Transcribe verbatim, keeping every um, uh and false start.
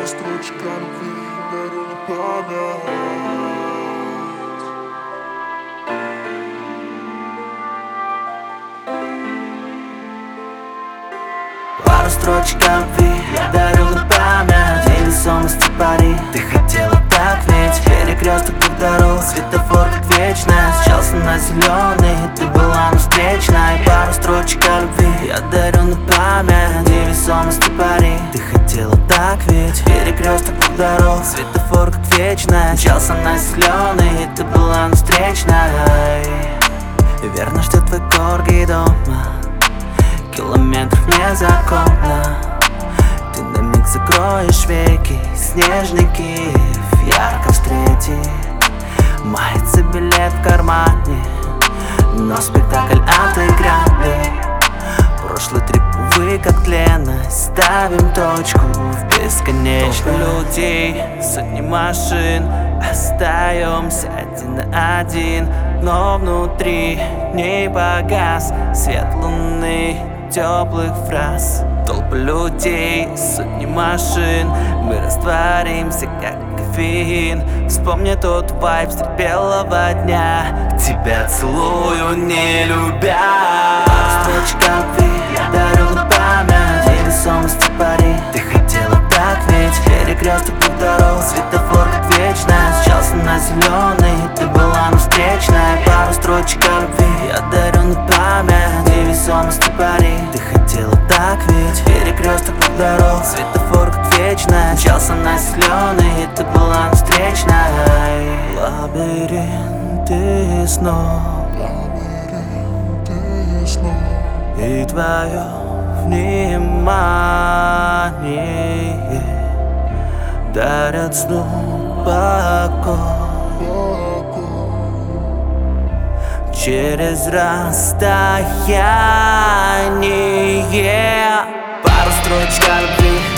Пара строчек о любви дарю на память. Пару строчек о любви я дарю на память. Невесомости пари, ты хотела так ведь. Перекресток двух дорог, светофор как вечность. Мчался на зеленый, ты была на встречной. Пару строчек о любви я дарю на память. Невесомости пари, ты хотела так ведь. Перекресток двух дорог, светофор как вечность. Мчался на зеленый, ты была на встречной. Верно ждет твой корги дома, километров незаконно. Ты на миг закроешь веки, снежный Киев ярко встретит. Мается билет в кармане, но спектакль отыграли. Прошлый трип, увы, как тленность. Ставим точку в бесконечном. Толпы людей, сотни машин, остаемся один на один. Но внутри не погас свет луны, теплых фраз. Толпы людей, сотни машин, мы растворимся, как кофеин. Вспомни тот вайб средь белого дня. Тебя целую, не любя. Строчка любви я дарю на память. Невесомости пари, ты хотела так ведь. Перекресток двух дорог, светофор как вечность. Мчался на зеленый, ты была на встречной. Пару строчек о любви я дарю на память. Невесомости пари, ты хотела так ведь. Перекресток двух дорог, светофор как вечность. Мчался на зеленый, ты была на встречной. Лабиринты снов, Лабиринты снов, и твое внимание дарят сну покой. Через расстояние. Пару строчек о любви